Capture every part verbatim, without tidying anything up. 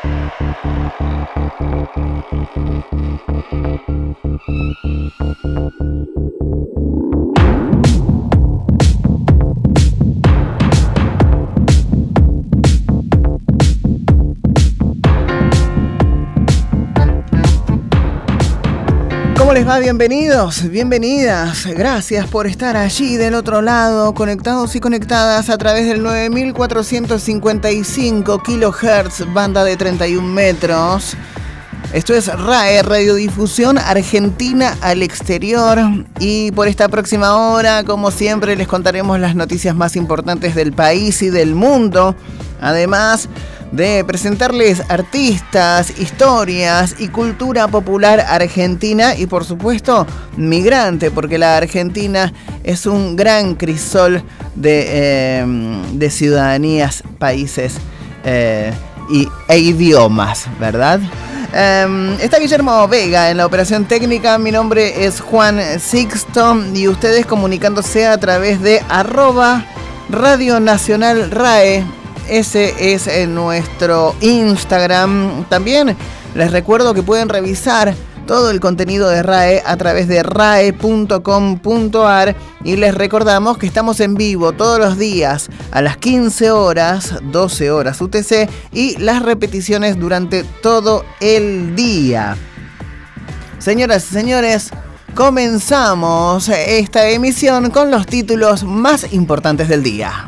¿Cómo les va? Bienvenidos, bienvenidas. Gracias por estar allí del otro lado, conectados y conectadas a través del nueve mil cuatrocientos cincuenta y cinco kilohertz, banda de treinta y un metros. Esto es R A E, Radiodifusión Argentina al Exterior. Y por esta próxima hora, como siempre, les contaremos las noticias más importantes del país y del mundo. Además de presentarles artistas, historias y cultura popular argentina y, por supuesto, migrante, porque la Argentina es un gran crisol de, eh, de ciudadanías, países eh, y, e idiomas, ¿verdad? Um, está Guillermo Vega en la operación técnica. Mi nombre es Juan Sixto y ustedes comunicándose a través de arroba Radio Nacional R A E. Ese es nuestro Instagram. También les recuerdo que pueden revisar todo el contenido de R A E a través de rae punto com punto ar y les recordamos que estamos en vivo todos los días a las quince horas, doce horas U T C y las repeticiones durante todo el día. Señoras y señores, comenzamos esta emisión con los títulos más importantes del día.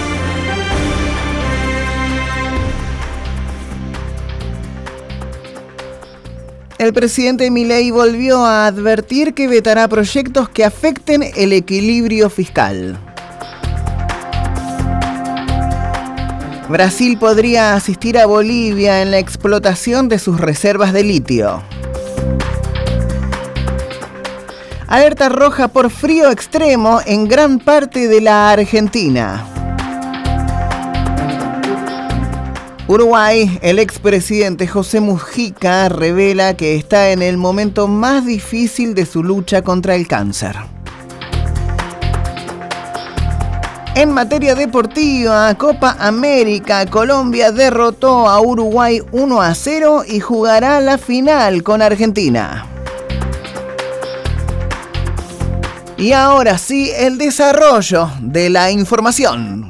El presidente Milei volvió a advertir que vetará proyectos que afecten el equilibrio fiscal. Brasil podría asistir a Bolivia en la explotación de sus reservas de litio. Alerta roja por frío extremo en gran parte de la Argentina. Uruguay, el expresidente José Mujica revela que está en el momento más difícil de su lucha contra el cáncer. En materia deportiva, Copa América, Colombia derrotó a Uruguay uno a cero y jugará la final con Argentina. Y ahora sí, el desarrollo de la información.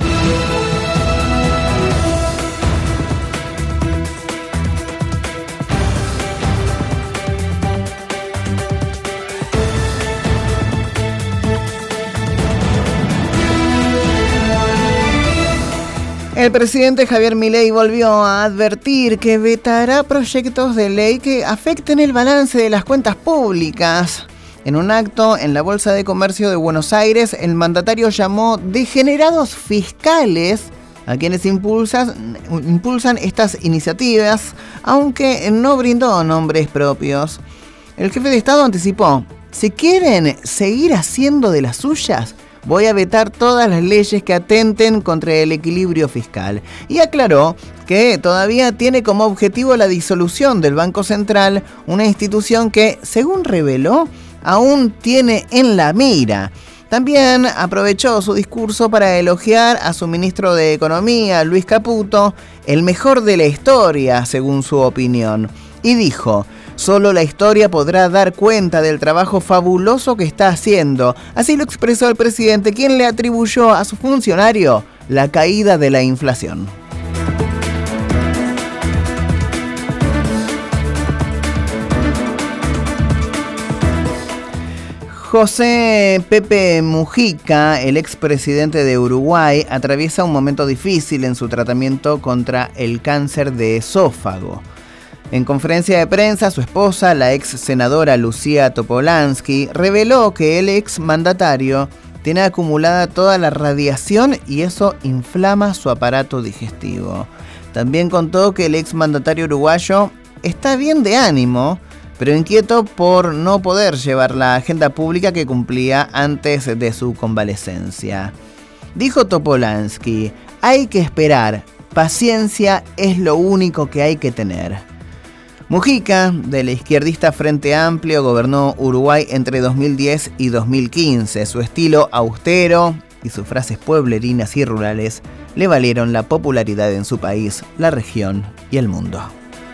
El presidente Javier Milei volvió a advertir que vetará proyectos de ley que afecten el balance de las cuentas públicas. En un acto en la Bolsa de Comercio de Buenos Aires, el mandatario llamó degenerados fiscales a quienes impulsan, impulsan estas iniciativas, aunque no brindó nombres propios. El jefe de Estado anticipó: si quieren seguir haciendo de las suyas, voy a vetar todas las leyes que atenten contra el equilibrio fiscal. Y aclaró que todavía tiene como objetivo la disolución del Banco Central, una institución que, según reveló, aún tiene en la mira. También aprovechó su discurso para elogiar a su ministro de Economía, Luis Caputo, el mejor de la historia, según su opinión. Y dijo: solo la historia podrá dar cuenta del trabajo fabuloso que está haciendo. Así lo expresó el presidente, quien le atribuyó a su funcionario la caída de la inflación. José Pepe Mujica, el expresidente de Uruguay, atraviesa un momento difícil en su tratamiento contra el cáncer de esófago. En conferencia de prensa, su esposa, la ex senadora Lucía Topolansky, reveló que el ex mandatario tiene acumulada toda la radiación y eso inflama su aparato digestivo. También contó que el ex mandatario uruguayo está bien de ánimo, pero inquieto por no poder llevar la agenda pública que cumplía antes de su convalecencia. Dijo Topolansky: hay que esperar, paciencia es lo único que hay que tener. Mujica, de la izquierdista Frente Amplio, gobernó Uruguay entre dos mil diez y dos mil quince. Su estilo austero y sus frases pueblerinas y rurales le valieron la popularidad en su país, la región y el mundo.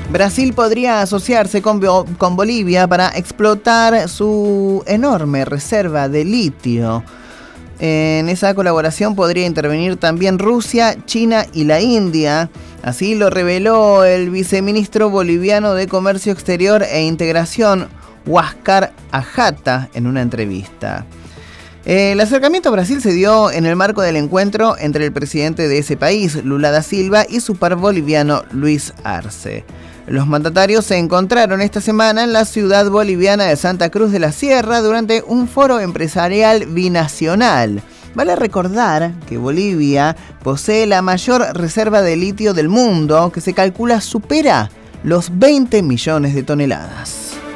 Brasil podría asociarse con, con Bolivia para explotar su enorme reserva de litio. En esa colaboración podría intervenir también Rusia, China y la India. Así lo reveló el viceministro boliviano de Comercio Exterior e Integración, Huáscar Ajata, en una entrevista. El acercamiento a Brasil se dio en el marco del encuentro entre el presidente de ese país, Lula da Silva, y su par boliviano, Luis Arce. Los mandatarios se encontraron esta semana en la ciudad boliviana de Santa Cruz de la Sierra durante un foro empresarial binacional. Vale recordar que Bolivia posee la mayor reserva de litio del mundo, que se calcula supera los veinte millones de toneladas.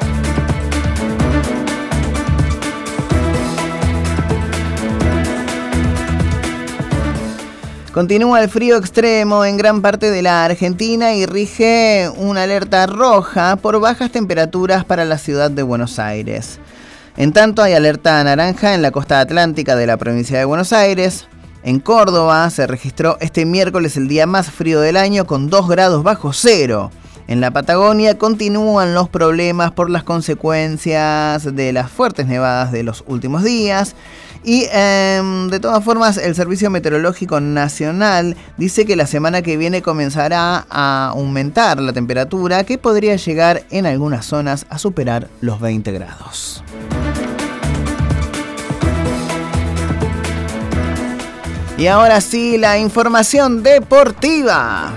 Continúa el frío extremo en gran parte de la Argentina y rige una alerta roja por bajas temperaturas para la ciudad de Buenos Aires. En tanto, hay alerta naranja en la costa atlántica de la provincia de Buenos Aires. En Córdoba se registró este miércoles el día más frío del año con dos grados bajo cero. En la Patagonia continúan los problemas por las consecuencias de las fuertes nevadas de los últimos días. Y eh, de todas formas, el Servicio Meteorológico Nacional dice que la semana que viene comenzará a aumentar la temperatura, que podría llegar en algunas zonas a superar los veinte grados. Y ahora sí, la información deportiva.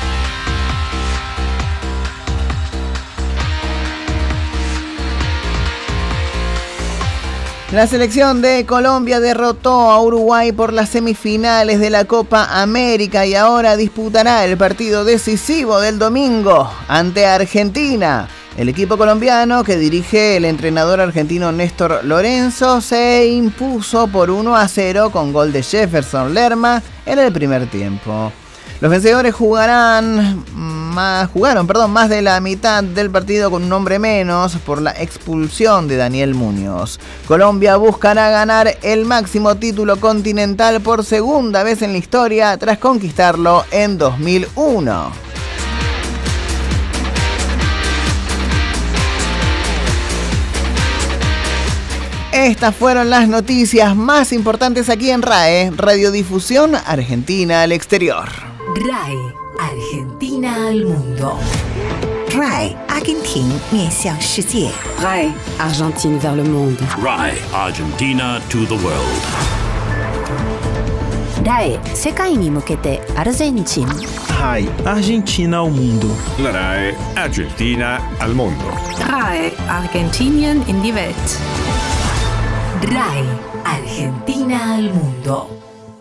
La selección de Colombia derrotó a Uruguay por las semifinales de la Copa América y ahora disputará el partido decisivo del domingo ante Argentina. El equipo colombiano, que dirige el entrenador argentino Néstor Lorenzo, se impuso por uno a cero con gol de Jefferson Lerma en el primer tiempo. Los vencedores jugarán más, jugaron perdón, más de la mitad del partido con un hombre menos por la expulsión de Daniel Muñoz. Colombia buscará ganar el máximo título continental por segunda vez en la historia tras conquistarlo en dos mil uno. Estas fueron las noticias más importantes aquí en R A E, Radiodifusión Argentina al Exterior. R A E, Argentina al mundo. R A E, Argentina 面向世界. R A E, Argentine vers le monde. R A E, Argentina to the world. R A E, 世界に向けてアルゼンチン. R A E, Argentina al mundo. R A E, Argentina al mundo. R A E, Argentinien in die Welt. R A E, Argentina al mundo.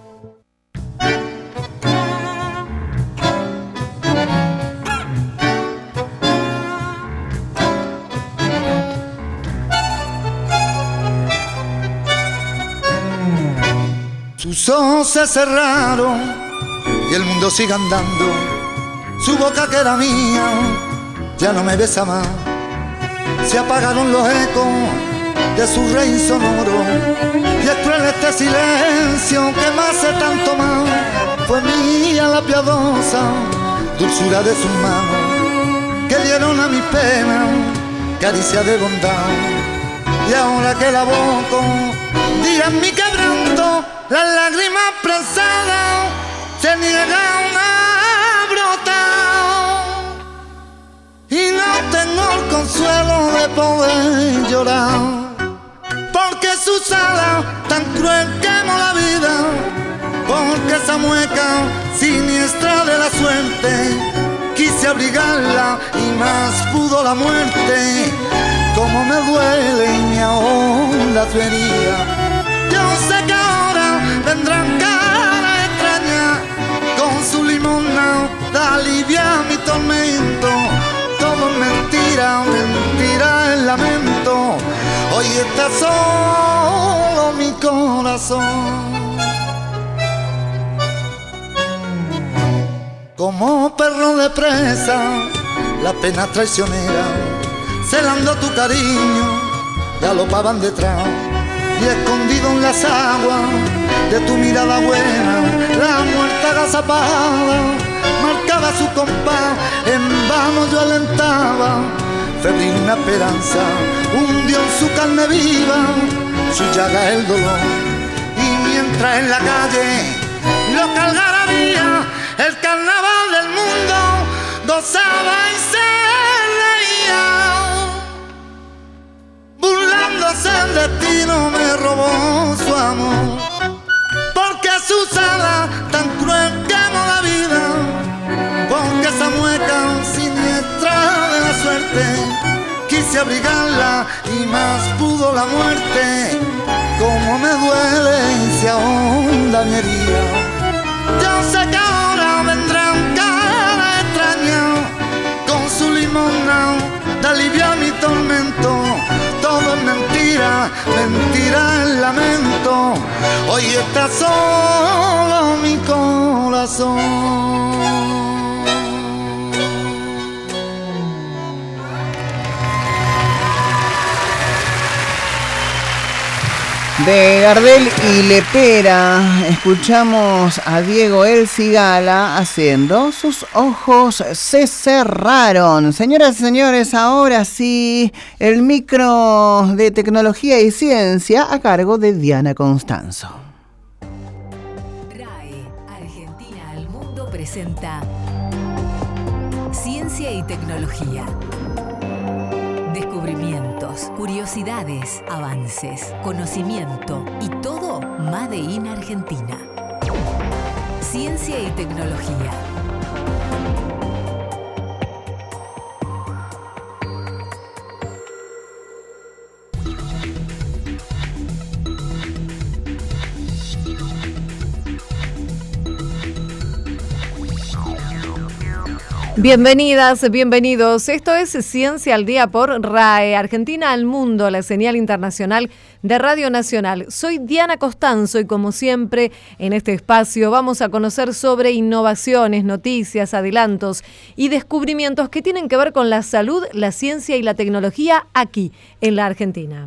Sus ojos se cerraron y el mundo sigue andando. Su boca que era mía ya no me besa más. Se apagaron los ecos de su reír sonoro y es cruel este silencio que me hace tanto mal. Fue mía la piadosa dulzura de sus manos que dieron a mi pena caricia de bondad. Y ahora que la boco diga en mi quebranto, las lágrimas prensadas se niegan a brotar y no tengo el consuelo de poder llorar, porque sus alas tan cruel quemó la vida, porque esa mueca siniestra de la suerte quise abrigarla y más pudo la muerte. Como me duele y me ahonda tu herida. Yo sé que ahora vendrán caras extrañas con su limona de aliviar mi tormento. Todo es mentira, mentira el lamento. Hoy está solo mi corazón. Como perro de presa, la pena traicionera, celando tu cariño, galopaban detrás. Y escondido en las aguas de tu mirada buena, la muerte agazapada marcaba su compás, en vano yo alentaba, febril una esperanza, hundió en su carne viva, su llaga el dolor. Y mientras en la calle loca algarabía, el carnaval del mundo gozaba y se reía, burlándose el destino me robó su amor, porque su sala tan cruel quemó la vida, porque esa mueca siniestra de la suerte quise abrigarla y más pudo la muerte. Como me duele y se ahonda mi herida, yo sé que ahora vendrán cara extraña con su limona de alivio a mi tormento. Todo es mentira, mentira el lamento, hoy está solo mi corazón. De Gardel y Lepera escuchamos a Diego El Cigala haciendo Sus ojos se cerraron. Señoras y señores, ahora sí, el micro de tecnología y ciencia a cargo de Diana Constanzo. R A E, Argentina al Mundo presenta Ciencia y Tecnología. Descubrimientos, curiosidades, avances, conocimiento y todo Made in Argentina. Ciencia y Tecnología. Bienvenidas, bienvenidos. Esto es Ciencia al Día por R A E, Argentina al Mundo, la señal internacional de Radio Nacional. Soy Diana Constanzo y como siempre en este espacio vamos a conocer sobre innovaciones, noticias, adelantos y descubrimientos que tienen que ver con la salud, la ciencia y la tecnología aquí en la Argentina.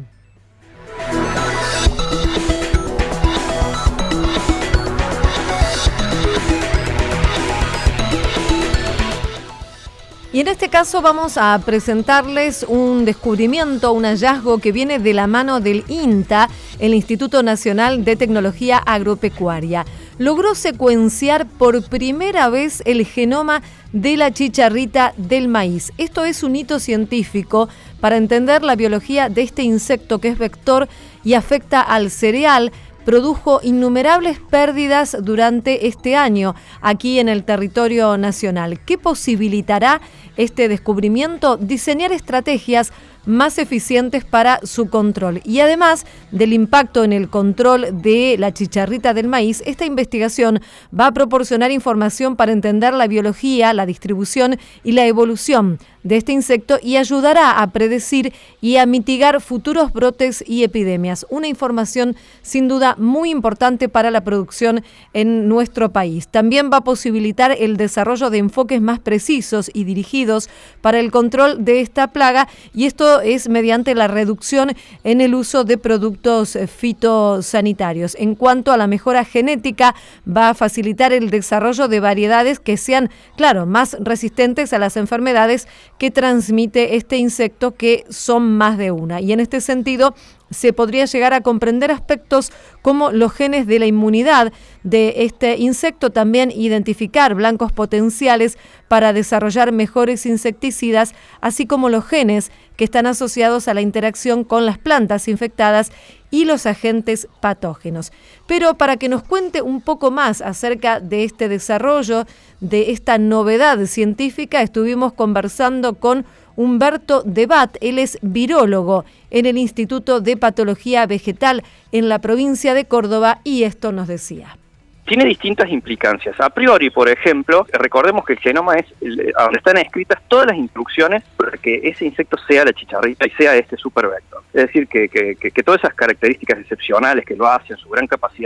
Y en este caso vamos a presentarles un descubrimiento, un hallazgo que viene de la mano del INTA, el Instituto Nacional de Tecnología Agropecuaria. Logró secuenciar por primera vez el genoma de la chicharrita del maíz. Esto es un hito científico para entender la biología de este insecto que es vector y afecta al cereal. Produjo innumerables pérdidas durante este año aquí en el territorio nacional. ¿Qué posibilitará este descubrimiento? Diseñar estrategias más eficientes para su control. Y además del impacto en el control de la chicharrita del maíz, esta investigación va a proporcionar información para entender la biología, la distribución y la evolución de este insecto y ayudará a predecir y a mitigar futuros brotes y epidemias. Una información sin duda muy importante para la producción en nuestro país. También va a posibilitar el desarrollo de enfoques más precisos y dirigidos para el control de esta plaga, y esto es mediante la reducción en el uso de productos fitosanitarios. En cuanto a la mejora genética, va a facilitar el desarrollo de variedades que sean, claro, más resistentes a las enfermedades que transmite este insecto, que son más de una. Y en este sentido, se podría llegar a comprender aspectos como los genes de la inmunidad de este insecto, también identificar blancos potenciales para desarrollar mejores insecticidas, así como los genes que están asociados a la interacción con las plantas infectadas y los agentes patógenos. Pero para que nos cuente un poco más acerca de este desarrollo, de esta novedad científica, estuvimos conversando con Humberto Debat. Él es virólogo en el Instituto de Patología Vegetal en la provincia de Córdoba, y esto nos decía. Tiene distintas implicancias. A priori, por ejemplo, recordemos que el genoma es donde están escritas todas las instrucciones para que ese insecto sea la chicharrita y sea este supervector. Es decir, que, que, que, que todas esas características excepcionales que lo hacen, su gran capacidad de migración,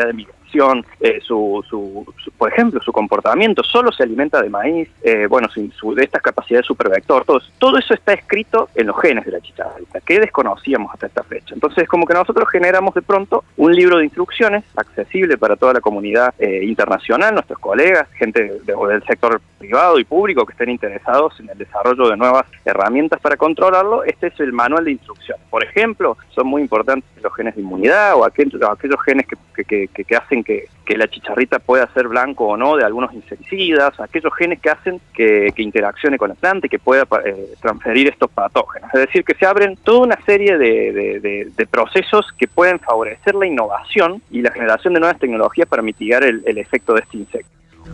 alimentación, eh, su, su, su, por ejemplo, su comportamiento, solo se alimenta de maíz, eh, bueno, su, su, de estas capacidades supervector, todo, todo eso está escrito en los genes de la chicharrita, que desconocíamos hasta esta fecha. Entonces, como que nosotros generamos de pronto un libro de instrucciones accesible para toda la comunidad eh, internacional, nuestros colegas, gente de, de, del sector privado y público que estén interesados en el desarrollo de nuevas herramientas para controlarlo. Este es el manual de instrucciones. Por ejemplo, son muy importantes los genes de inmunidad o aquellos, aquellos genes que, que, que, que hacen que, que la chicharrita pueda ser blanco o no de algunos insecticidas, aquellos genes que hacen que, que interaccione con la planta y que pueda eh, transferir estos patógenos. Es decir, que se abren toda una serie de, de, de, de procesos que pueden favorecer la innovación y la generación de nuevas tecnologías para mitigar el, el efecto de este insecto.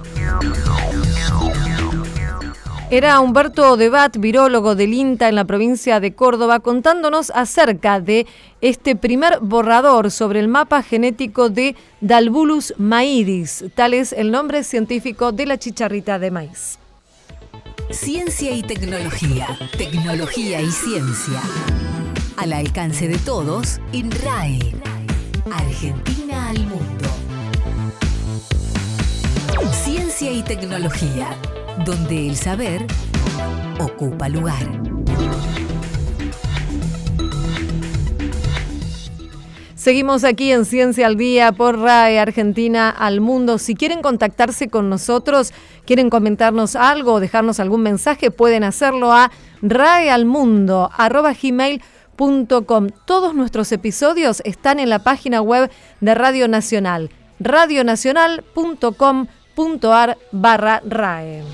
Era Humberto Debat, virólogo del INTA en la provincia de Córdoba, contándonos acerca de este primer borrador sobre el mapa genético de Dalbulus maidis, tal es el nombre científico de la chicharrita de maíz. Ciencia y tecnología, tecnología y ciencia. Al alcance de todos en R A E. Argentina al mundo. Ciencia y tecnología, donde el saber ocupa lugar. Seguimos aquí en Ciencia al Día por R A E Argentina al Mundo. Si quieren contactarse con nosotros, quieren comentarnos algo o dejarnos algún mensaje, pueden hacerlo a raealmundo arroba gmail punto com. Todos nuestros episodios están en la página web de Radio Nacional, radionacional punto com punto ar barra R A E.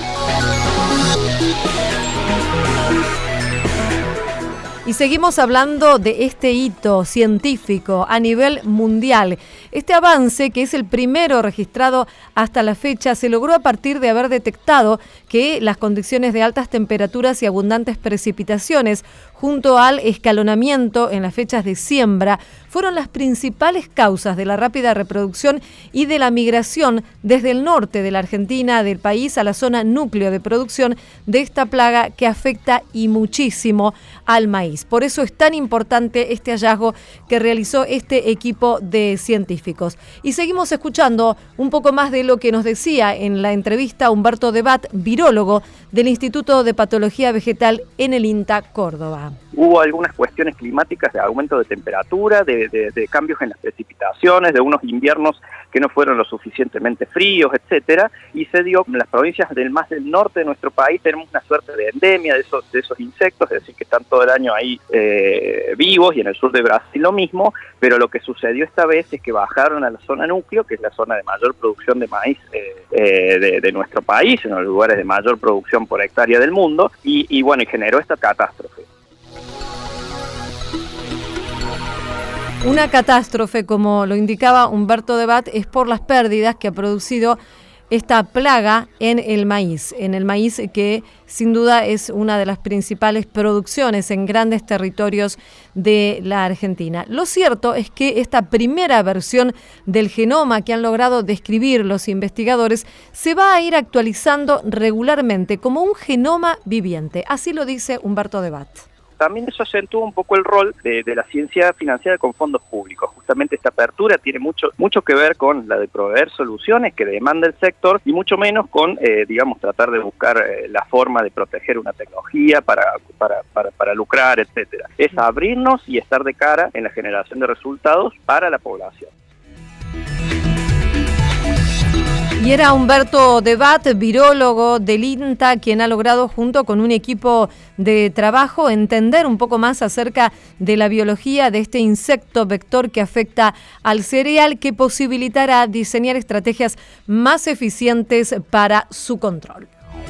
Y seguimos hablando de este hito científico a nivel mundial. Este avance, que es el primero registrado hasta la fecha, se logró a partir de haber detectado que las condiciones de altas temperaturas y abundantes precipitaciones, junto al escalonamiento en las fechas de siembra, fueron las principales causas de la rápida reproducción y de la migración desde el norte de la Argentina, del país, a la zona núcleo de producción de esta plaga que afecta y muchísimo al maíz. Por eso es tan importante este hallazgo que realizó este equipo de científicos. Y seguimos escuchando un poco más de lo que nos decía en la entrevista Humberto Debat, virólogo del Instituto de Patología Vegetal en el INTA Córdoba. Hubo algunas cuestiones climáticas de aumento de temperatura, de, de, de cambios en las precipitaciones, de unos inviernos que no fueron lo suficientemente fríos, etcétera, y se dio en las provincias del más del norte de nuestro país. Tenemos una suerte de endemia de esos, de esos insectos, es decir, que están todo el año ahí eh, vivos, y en el sur de Brasil lo mismo, pero lo que sucedió esta vez es que bajaron a la zona núcleo, que es la zona de mayor producción de maíz eh, eh, de, de nuestro país, en los lugares de mayor producción por hectárea del mundo, y, y bueno, y generó esta catástrofe. Una catástrofe, como lo indicaba Humberto Debat, es por las pérdidas que ha producido esta plaga en el maíz, en el maíz que sin duda es una de las principales producciones en grandes territorios de la Argentina. Lo cierto es que esta primera versión del genoma que han logrado describir los investigadores se va a ir actualizando regularmente como un genoma viviente, así lo dice Humberto Debat. También eso acentúa un poco el rol de, de la ciencia financiada con fondos públicos. Justamente esta apertura tiene mucho mucho que ver con la de proveer soluciones que demanda el sector y mucho menos con, eh, digamos, tratar de buscar eh, la forma de proteger una tecnología para, para, para, para lucrar, etcétera. Es abrirnos y estar de cara en la generación de resultados para la población. Y era Humberto Debat, virólogo del INTA, quien ha logrado junto con un equipo de trabajo entender un poco más acerca de la biología de este insecto vector que afecta al cereal, que posibilitará diseñar estrategias más eficientes para su control.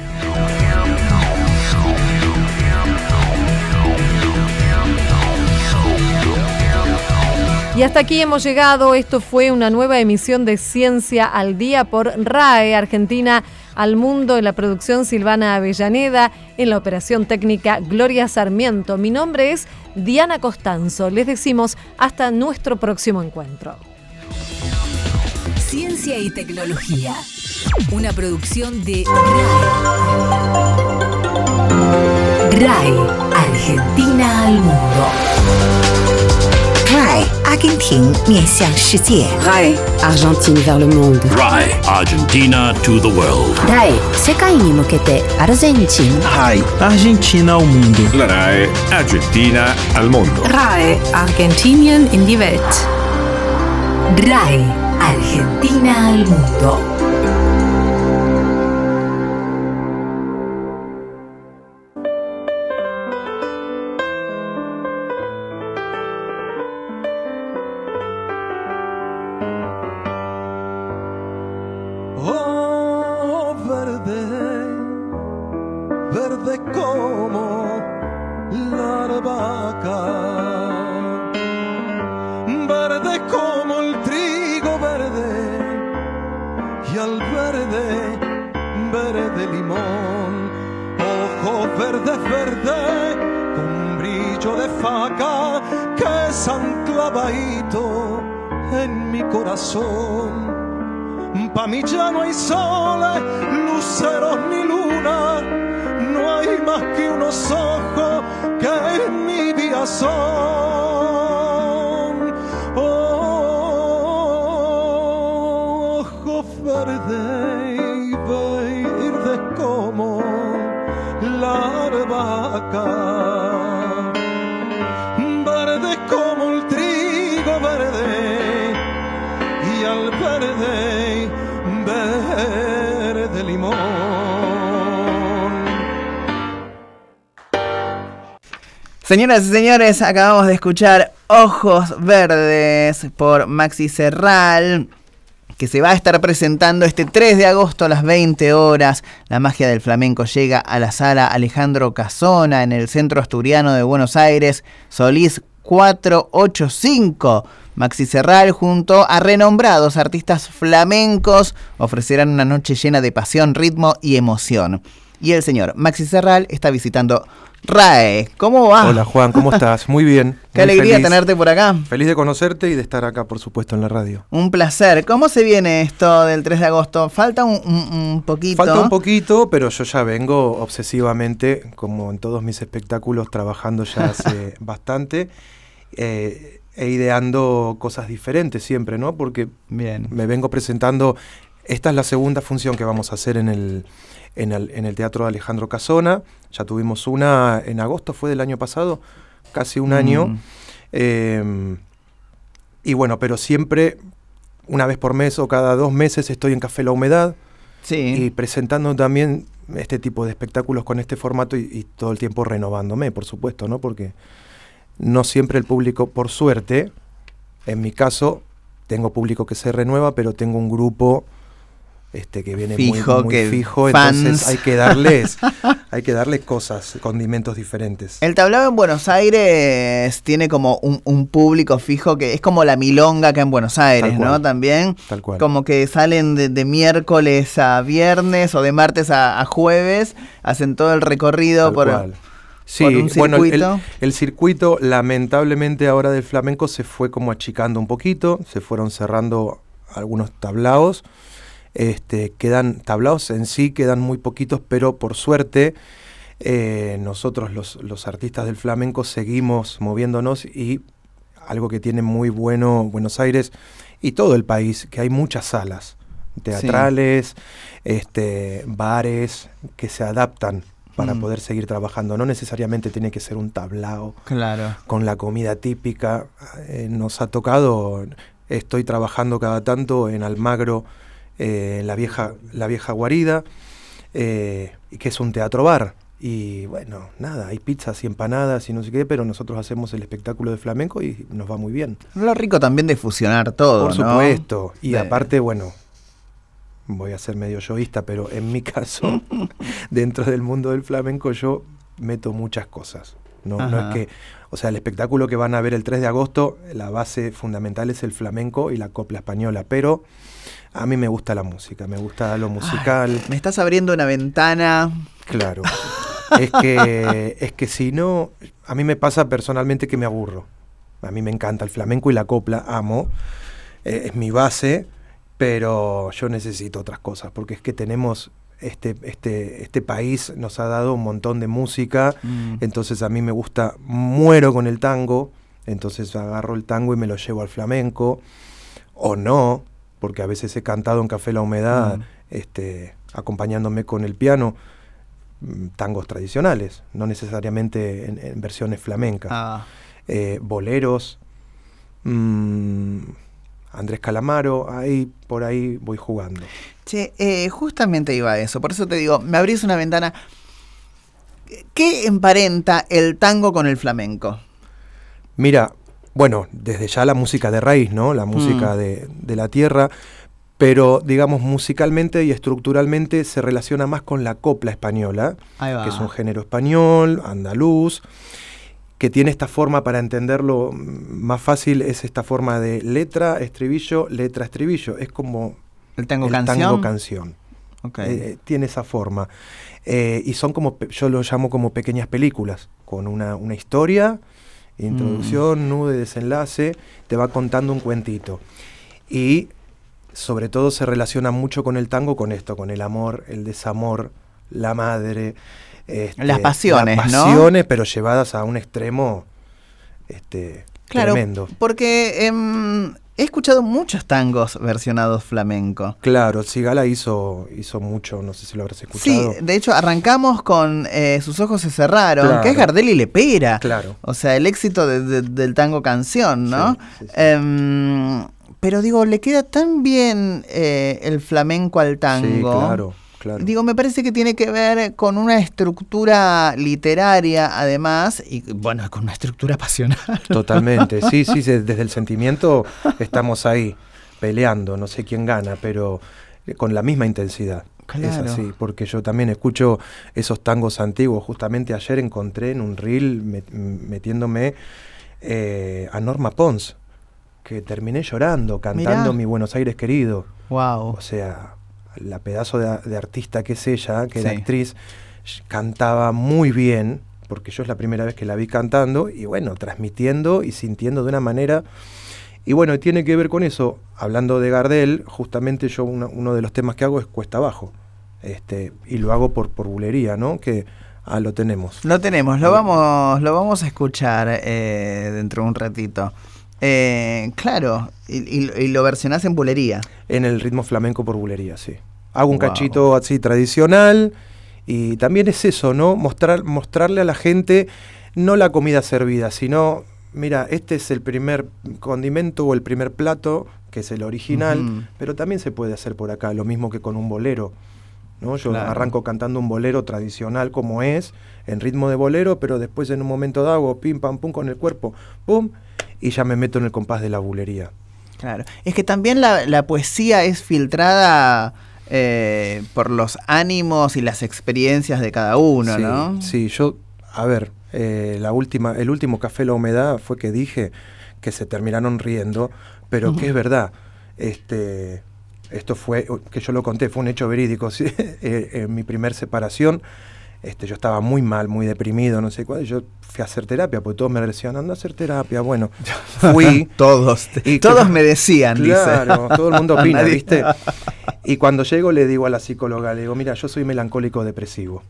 Y hasta aquí hemos llegado. Esto fue una nueva emisión de Ciencia al Día por R A E Argentina al Mundo. En la producción Silvana Avellaneda, en la operación técnica Gloria Sarmiento. Mi nombre es Diana Costanzo. Les decimos hasta nuestro próximo encuentro. Ciencia y tecnología, una producción de R A E. R A E Argentina al Mundo. Rai Argentin 面向世界 Rai Argentine vers le monde Rai Argentina to the world. Rai 世界に向けてアルゼンチン Rai Argentina al mundo. La RAI Argentina al mondo. Rai Argentinien in die Welt. RAI Argentina al mundo. Pa' mí ya no hay soles, luceros ni luna, no hay más que unos ojos que en mi vida son. Oh, ojos verdes y verdes como la albahaca, verdes como el trigo verde y al verde, verde limón. Señoras y señores, acabamos de escuchar Ojos Verdes por Maxi Serral, que se va a estar presentando este tres de agosto a las veinte horas. La magia del flamenco llega a la sala Alejandro Casona en el Centro Asturiano de Buenos Aires, Solís cuatrocientos ochenta y cinco. Maxi Serral junto a renombrados artistas flamencos ofrecerán una noche llena de pasión, ritmo y emoción. Y el señor Maxi Serral está visitando RAE. ¿Cómo va? Hola Juan, ¿cómo estás? Muy bien. Qué muy alegría feliz. tenerte por acá. Feliz de conocerte y de estar acá, por supuesto, en la radio. Un placer. ¿Cómo se viene esto del tres de agosto? Falta un, un, un poquito. Falta un poquito, pero yo ya vengo obsesivamente, como en todos mis espectáculos, trabajando ya hace bastante. Eh, e ideando cosas diferentes siempre, ¿no? Porque Bien. me vengo presentando. Esta es la segunda función que vamos a hacer en el, en el, en el Teatro de Alejandro Casona. Ya tuvimos una en agosto, fue del año pasado, casi un mm. año. Eh, y bueno, pero siempre, una vez por mes o cada dos meses, estoy en Café La Humedad. Sí. Y presentando también este tipo de espectáculos con este formato y, y todo el tiempo renovándome, por supuesto, ¿no? Porque no siempre el público, por suerte, en mi caso, tengo público que se renueva, pero tengo un grupo este que viene fijo, muy, muy que fijo, fans. Entonces hay que darles, hay que darles cosas, condimentos diferentes. El tablao en Buenos Aires tiene como un, un público fijo que es como la milonga acá en Buenos Aires, ¿no? También. Tal cual. Como que salen de, de miércoles a viernes o de martes a, a jueves, hacen todo el recorrido Tal por... cual. Sí, por un bueno, el, circuito. el, el circuito lamentablemente ahora del flamenco se fue como achicando un poquito, se fueron cerrando algunos tablaos, este, quedan tablaos en sí, quedan muy poquitos, pero por suerte eh, nosotros los, los artistas del flamenco seguimos moviéndonos y algo que tiene muy bueno Buenos Aires y todo el país, que hay muchas salas teatrales, sí. este, bares que se adaptan para mm. poder seguir trabajando. No necesariamente tiene que ser un tablao claro. con la comida típica. Eh, nos ha tocado, estoy trabajando cada tanto en Almagro, eh, en la vieja, la vieja guarida, eh, que es un teatro bar. Y bueno, nada, hay pizzas y empanadas y no sé qué, pero nosotros hacemos el espectáculo de flamenco y nos va muy bien. Lo rico también de fusionar todo, Por ¿no? supuesto. Y de... aparte, bueno... voy a ser medio yoísta, pero en mi caso, dentro del mundo del flamenco, yo meto muchas cosas. No, no es que, o sea, el espectáculo que van a ver el tres de agosto, la base fundamental es el flamenco y la copla española, pero a mí me gusta la música, me gusta lo musical. Ay, me estás abriendo una ventana. Claro. es que, es que si no, a mí me pasa personalmente que me aburro. A mí me encanta el flamenco y la copla, amo, eh, es mi base. Pero yo necesito otras cosas, porque es que tenemos, este, este, este país nos ha dado un montón de música, mm. entonces a mí me gusta, muero con el tango, Entonces agarro el tango y me lo llevo al flamenco, o no, porque a veces he cantado en Café La Humedad, mm. este, acompañándome con el piano, tangos tradicionales, no necesariamente en, en versiones flamencas. Ah. Eh, boleros, mmm, Andrés Calamaro, ahí por ahí voy jugando. Che, eh, justamente iba a eso, por eso te digo, me abrís una ventana. ¿Qué emparenta el tango con el flamenco? Mira, bueno, desde ya la música de raíz, ¿no? La música mm. de, de la tierra, pero digamos musicalmente y estructuralmente se relaciona más con la copla española, que es un género español, andaluz, que tiene esta forma, para entenderlo más fácil, es esta forma de letra, estribillo, letra, estribillo. Es como el tango el canción. Tango canción. Okay. Eh, tiene esa forma. Eh, y son como, yo lo llamo como pequeñas películas, con una, una historia, introducción, mm. nudo y desenlace, te va contando un cuentito. Y sobre todo se relaciona mucho con el tango, con esto, con el amor, el desamor, la madre. Este, las pasiones, las pasiones, ¿no? Pero llevadas a un extremo este, claro, tremendo. Porque eh, he escuchado muchos tangos versionados flamenco. Claro, Sigala hizo, hizo mucho, no sé si lo habrás escuchado. Sí, de hecho arrancamos con eh, Sus ojos se cerraron, claro. que es Gardel y Lepera. Claro. O sea, el éxito de, de, del tango canción, ¿no? Sí, sí, sí. Eh, pero digo, le queda tan bien eh, el flamenco al tango. Sí, claro. Claro. Digo, me parece que tiene que ver con una estructura literaria, además, y bueno, con una estructura pasional. Totalmente, sí, sí, desde el sentimiento estamos ahí, peleando, no sé quién gana, pero con la misma intensidad. Claro. Es así, porque yo también escucho esos tangos antiguos. Justamente ayer encontré en un reel met, metiéndome eh, a Norma Pons, que terminé llorando, cantando Mirá. Mi Buenos Aires querido. Wow. O sea, la pedazo de, de artista que es ella, que sí. era actriz, cantaba muy bien, porque yo es la primera vez que la vi cantando, y bueno, transmitiendo y sintiendo de una manera. Y bueno, tiene que ver con eso. Hablando de Gardel, justamente yo uno, uno de los temas que hago es Cuesta Abajo, este, y lo hago por, por bulería, ¿no? Que ah, lo tenemos. Lo tenemos, lo vamos, lo vamos a escuchar eh, dentro de un ratito. Eh, claro, y, y, y lo versionás en bulería. En el ritmo flamenco por bulería, sí. Hago un wow. cachito así tradicional, y también es eso, ¿no? Mostrar, mostrarle a la gente no la comida servida, sino, mira, este es el primer condimento o el primer plato, que es el original, uh-huh. pero también se puede hacer por acá, lo mismo que con un bolero, ¿no? Yo claro. arranco cantando un bolero tradicional como es, en ritmo de bolero, pero después en un momento dado, pim, pam, pum, con el cuerpo, pum, y ya me meto en el compás de la bulería. Claro, es que también la, la poesía es filtrada eh, por los ánimos y las experiencias de cada uno, sí, ¿no? Sí, yo, a ver, eh, la última, el último Café La Humedad fue que dije que se terminaron riendo, pero uh-huh. que es verdad, este, esto fue, que yo lo conté, fue un hecho verídico, ¿sí? eh, en mi primer separación, este, yo estaba muy mal, muy deprimido, no sé cuál, y yo fui a hacer terapia, porque todos me decían, anda a hacer terapia, bueno, fui. todos, y todos me decían, claro, dice. todo el mundo opina, ¿viste? Y cuando llego le digo a la psicóloga, le digo, mira, yo soy melancólico depresivo.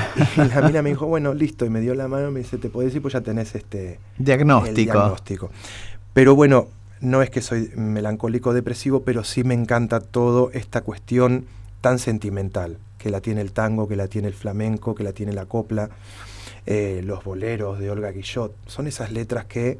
Y la mina me dijo, bueno, listo, y me dio la mano y me dice, te podés decir, pues ya tenés este diagnóstico. El diagnóstico. Pero bueno, no es que soy melancólico depresivo, pero sí me encanta toda esta cuestión tan sentimental, que la tiene el tango, que la tiene el flamenco, que la tiene la copla, eh, los boleros de Olga Guillot. Son esas letras que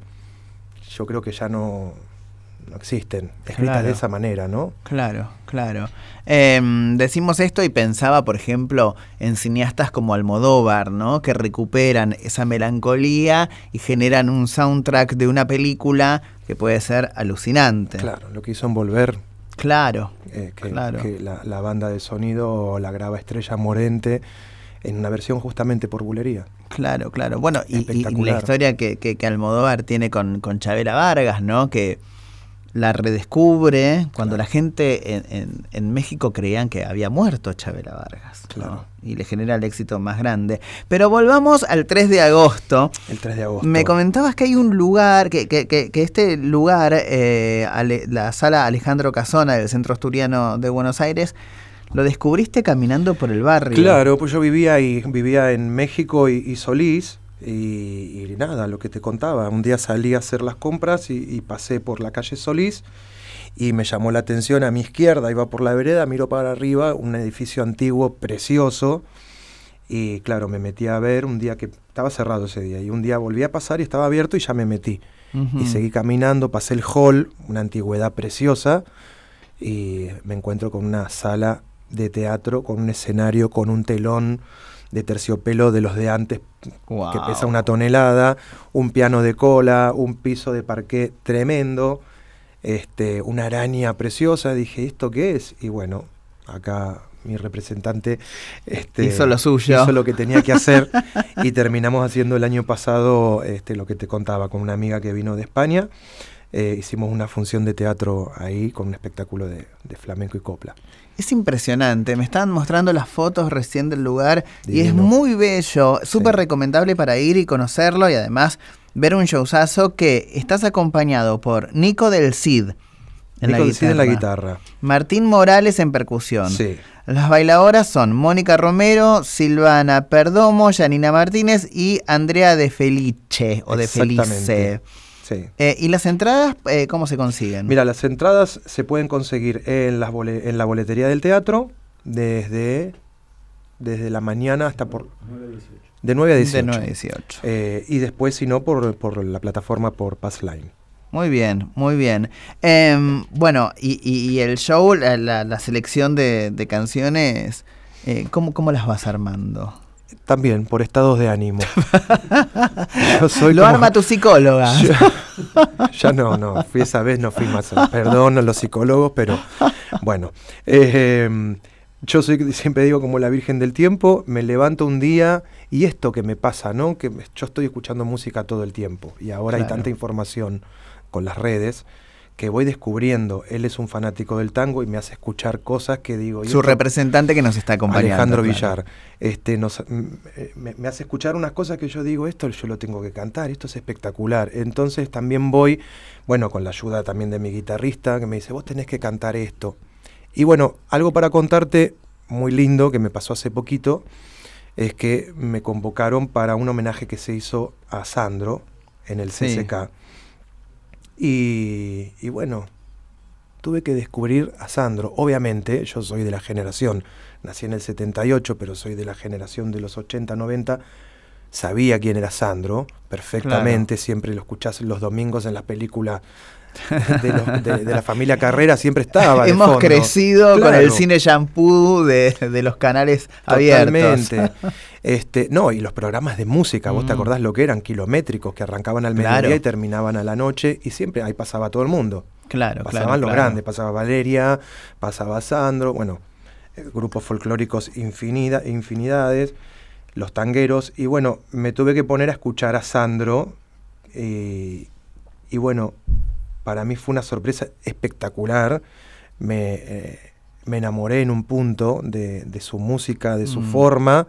yo creo que ya no, no existen, escritas claro. de esa manera, ¿no? Claro, claro. Eh, decimos esto y pensaba, por ejemplo, en cineastas como Almodóvar, ¿no? Que recuperan esa melancolía y generan un soundtrack de una película que puede ser alucinante. Claro, lo que hizo Envolver. Claro, eh, que, claro. que la, la banda de sonido la graba Estrella Morente en una versión justamente por bulería. Claro, claro. Bueno, y, y la historia que, que, que Almodóvar tiene con, con Chavela Vargas, ¿no? Que la redescubre cuando claro. la gente en, en, en México creían que había muerto Chavela Vargas, claro. ¿no? Y le genera el éxito más grande. Pero volvamos al tres de agosto. El tres de agosto. Me comentabas que hay un lugar, que, que, que, que este lugar, eh, ale, la sala Alejandro Casona del Centro Asturiano de Buenos Aires, lo descubriste caminando por el barrio. Claro, pues yo vivía ahí, vivía en México y, y Solís, Y, y nada, lo que te contaba, un día salí a hacer las compras y, y pasé por la calle Solís y me llamó la atención a mi izquierda, iba por la vereda, miro para arriba, un edificio antiguo precioso y claro, me metí a ver un día que estaba cerrado ese día y un día volví a pasar y estaba abierto y ya me metí. Uh-huh. Y seguí caminando, pasé el hall, una antigüedad preciosa y me encuentro con una sala de teatro, con un escenario, con un telón de terciopelo de los de antes, wow, que pesa una tonelada, un piano de cola, un piso de parqué tremendo, este, una araña preciosa. Dije, ¿esto qué es? Y bueno, acá mi representante este, hizo lo suyo, hizo lo que tenía que hacer y terminamos haciendo el año pasado este, lo que te contaba, con una amiga que vino de España. Eh, hicimos una función de teatro ahí con un espectáculo de, de flamenco y copla. Es impresionante, me estaban mostrando las fotos recién del lugar. Divino. Y es muy bello, súper sí. recomendable para ir y conocerlo y además ver un showzazo que estás acompañado por Nico del Cid en, Nico la, del guitarra, Cid en la guitarra, Martín Morales en percusión. Sí. Las bailadoras son Mónica Romero, Silvana Perdomo, Janina Martínez y Andrea de Felice o de Felice. Sí. Eh, ¿Y las entradas eh, cómo se consiguen? Mira, las entradas se pueden conseguir en, las bole- en la boletería del teatro desde, desde la mañana hasta por... De nueve a dieciocho. De nueve a dieciocho. Eh, y después, si no, por, por la plataforma por Passline. Muy bien, muy bien. Eh, bueno, y, y, y el show, la, la, la selección de, de canciones, eh, ¿cómo, ¿cómo las vas armando? También, por estados de ánimo. Yo soy Lo como, arma tu psicóloga. Yo, ya no, no, fui esa vez, no fui más. Perdón a los psicólogos, pero bueno. Eh, yo soy, siempre digo, como la Virgen del Tiempo, me levanto un día y esto que me pasa, ¿no? Que yo estoy escuchando música todo el tiempo y ahora claro. hay tanta información con las redes que voy descubriendo. Él es un fanático del tango y me hace escuchar cosas que digo... Su representante que nos está acompañando. Alejandro claro. Villar. Este, nos, me, me hace escuchar unas cosas que yo digo, esto yo lo tengo que cantar, esto es espectacular. Entonces también voy, bueno, con la ayuda también de mi guitarrista, que me dice, vos tenés que cantar esto. Y bueno, algo para contarte muy lindo que me pasó hace poquito, es que me convocaron para un homenaje que se hizo a Sandro en el C C K. Sí. Y, y bueno, tuve que descubrir a Sandro. Obviamente, yo soy de la generación, nací en el setenta y ocho, pero soy de la generación de los ochenta, noventa. Sabía quién era Sandro perfectamente, claro. Siempre lo escuchás los domingos en las películas de, los, de, de la familia Carrera, siempre estaba. Hemos fondo. crecido claro. con el cine shampoo de, de los canales Totalmente. abiertos. Este, no, y los programas de música, vos mm. te acordás lo que eran, kilométricos, que arrancaban al mediodía claro. y terminaban a la noche, y siempre ahí pasaba todo el mundo. Claro, Pasaban claro, los claro. grandes, pasaba Valeria, pasaba Sandro, bueno, grupos folclóricos infinida, infinidades, los tangueros, y bueno, me tuve que poner a escuchar a Sandro, y, y bueno, para mí fue una sorpresa espectacular, me, eh, me enamoré en un punto de, de su música, de su mm. forma.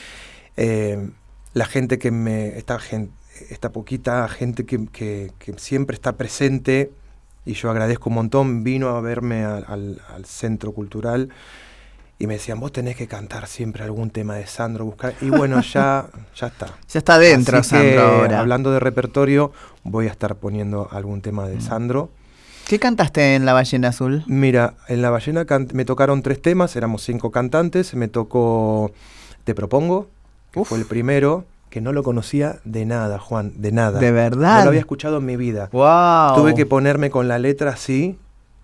Eh, la gente que me, esta, gente, esta poquita gente que, que, que siempre está presente, y yo agradezco un montón, vino a verme a, al, al centro cultural y me decían, vos tenés que cantar siempre algún tema de Sandro, buscar, y bueno, ya, ya está. Ya está dentro, Así Sandro, que, ahora. Hablando de repertorio, voy a estar poniendo algún tema de mm. Sandro. ¿Qué cantaste en La Ballena Azul? Mira, en La Ballena can- me tocaron tres temas, éramos cinco cantantes, me tocó Te Propongo, que Uf. fue el primero, que no lo conocía de nada, Juan, de nada. ¿De verdad? No lo había escuchado en mi vida. Wow. Tuve que ponerme con la letra así,